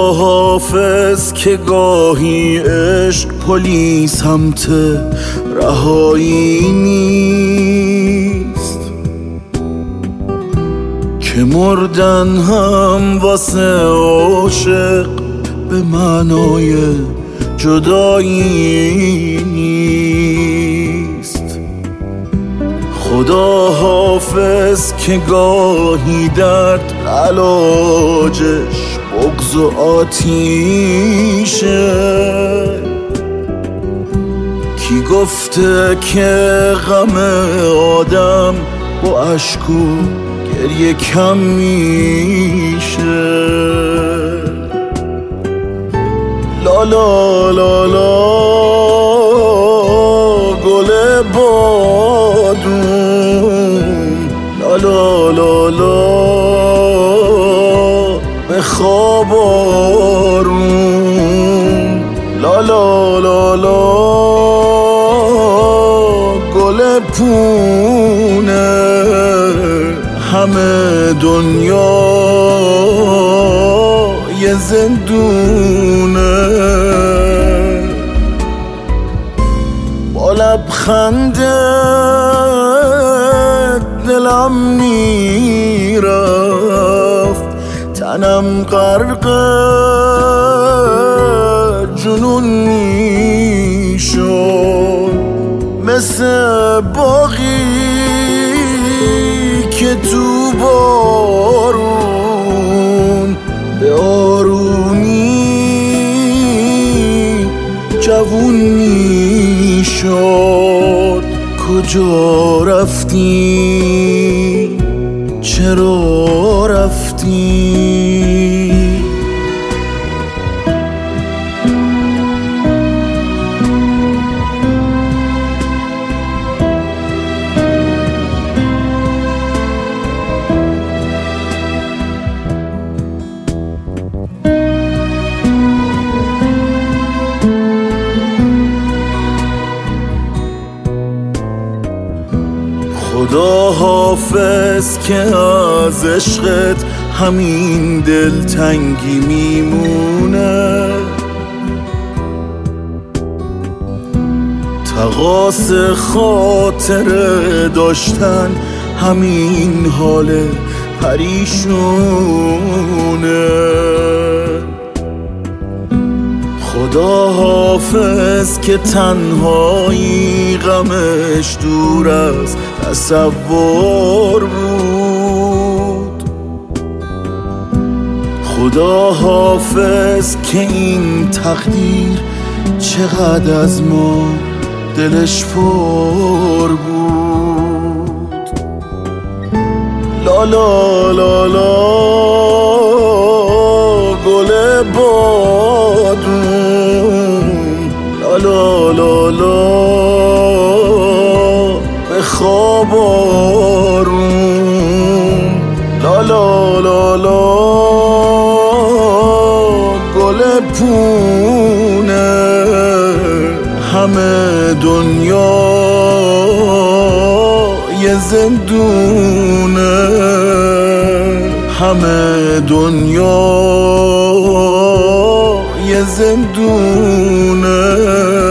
خدا حافظ که گاهی عشق پلی سمت رهایی نیست، که مردن هم واسه عاشق به معنای جدایی نیست. خدا حافظ که گاهی درد علاجش بغض و آتیشه. کی گفته که غم آدم با اشک و گریه کم میشه؟ لا لا لا لا گل بادون، لا لا لا لا به خواب آروم، لا لا لا لا گل پونه. همه دنیا یه زندونه، با لبخنده دلم میرفت، تنم غرق جنون میشد، مثل باغی که تو بارون به آرومی جوون میشد. کجا رفتی؟ چرا رفتی؟ خدا حافظ که از عشقت همین دلتنگی میمونه، تقاص خاطر داشتن همین حال پریشونه. خدا حافظ که تنهایی غمش دور از تصور بود. خدا حافظ که این تقدیر چقدر از ما دلش پر بود. لا لا لا لا گل بادون، لا لا لا لا به خواب آروم، لا لا لا لا گل پونه. همه دنیا یه زندونه، همه دنیا یه زندونه.